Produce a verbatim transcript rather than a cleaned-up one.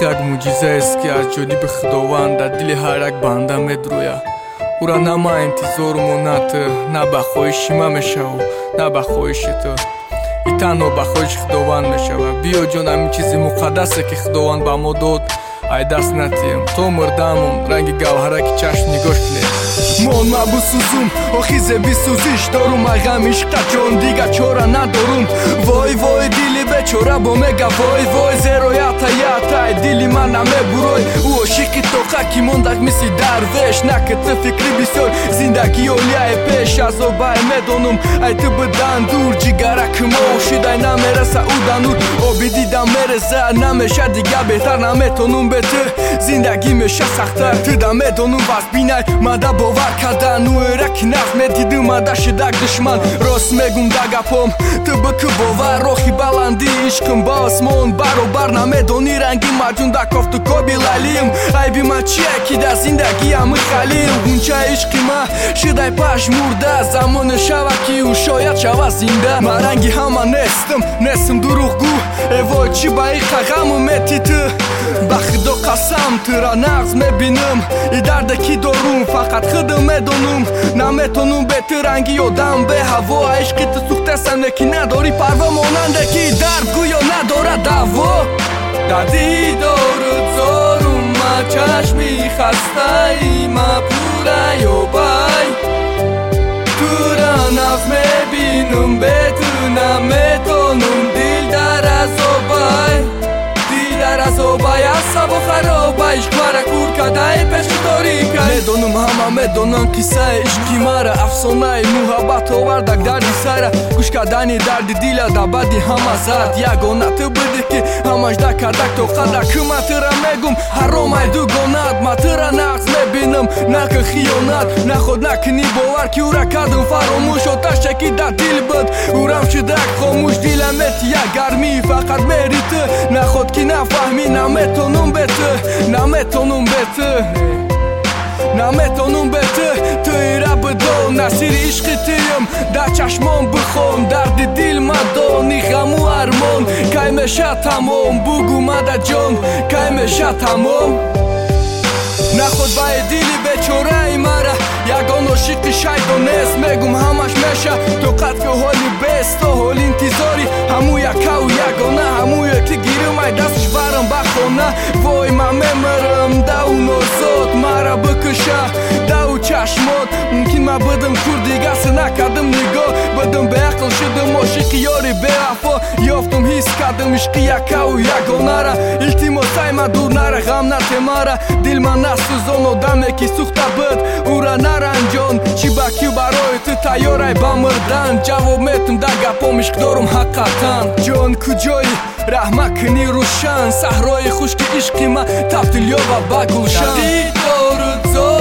гад муъҷизаест ки аз ҷониби худованд дар дили ҳар як банда медрӯя. Ура на ман интизору монат, на ба хоҳиши ман мешаву, на ба хоҳиши ту. И танҳо ба хоҳиши худованд мешава. Биё ҷон, ҳамин чизи муқаддасе ки худованд ба мо дод, ай даст натиҳем. То мурдамон ранги гавҳараки чашм нигоҳ кунем. мон ма бисӯзум, охизе бисӯзиш дорум, ай ғам ишқа ҷон дига чора надорум. Вой вой дили бечора бо мега вой вой, зеро ята ята ай дили ман намебурой. Ӯ ошиқи тоқа ки мондак мисли дарвеш, накати фикри бисёр зиндагӣ олияе пеш. Аз обай медонум ай ту бидан дур, ҷигараки мо ошидай намераса ӯ данур. Оби дидам мереза намеша дига беҳтар, наметонум бе ту зиндагӣ меша сахтар. Ту да медонум васт бинай мада бовар кардан, ӯера ки наф медиду мада шидак душман. Рост мегум да гапом ту бикӯ бовар, рохи баланди ишқим ба осмон баробар. Намедонӣ ранги маҷун да кофту коби лалим, айби ман чие ки да зиндагиам халил. Гунча ишқи ман шидай пашмурда, замоне шава ки ӯ шояд шава зинда. Ман ранги ҳама нестам, нестам дурӯғгӯ. Эвой чӣ ба иқа ғаму мети ту, ба худо қасам тура нағз мебинам. И дарде ки дорум фақат худам медонум, наметонум бе ту ранги одам бе ҳаво. ишқи ту сӯхтасаме ки надори парво, монанде ки дард гӯё надорад даво. дар дидору зорум ма чашми хастаи ма пура ёбай. тура нағз мебинум, бе ту наметонум дил дар азобай. Дил дар азобай аз сабо харобай, ишқ мара кур кадай пеши торикай. Медонум ҳама медонам қиссаи ишқи мара, афсонаи муҳаббат овардак дарди сара. гӯш кардани дарди дила да бади ҳама зад, ягона ту будӣ ки ҳамаш да кардак тоқадак. Ман тура мегум ҳаром ай дугонат, ман тура нағз мебинам накун хиёнат. наход накунӣ бовар ки ӯра кардам фаромӯш, оташе ки да дил буд ӯрам шудак хомӯш. дилам метия гармӣ фақат мери ту, наход ки нафаҳмӣ наметонум бе ту, наметонум бе ту, наметонум бе ту. ту ира бидон насири ишқи туюм, дар чашмон бихон дарди дил мадони ғаму армон. кай меша тамом бугу мада ҷон, кай меша тамом. наход баи дили бечораи мара, ягон ошиқи шайдонест. мегум ҳамаш меша тоқат ки ҳоли бест, то ҳоли интизори ҳаму якаву ягона. ҳамуе ки гирим ай дасташ барам ба хона. вой ман мемирам да ӯ нозод, мара бикуша да ӯ чашмот. мумкин ман будам кур дигасе накардам нигоҳ, будам беақл шудам ошиқи ёри бевафо. ёфтам ҳис кардам ишқи якаву ягонара. илтимосай ман дур нара, ғам нате мара. дил ман насӯзон одаме ки сӯхта буд, ӯра наранҷон. чӣ ба кӣ барои ту тайёрай ба мурдан, ҷавоб метам да гапом ишқ дорум ҳақиқатан. ҷон куҷои раҳма кунӣ рӯшан, саҳрои хушки ишқи ман табдил ёба ба гулшан.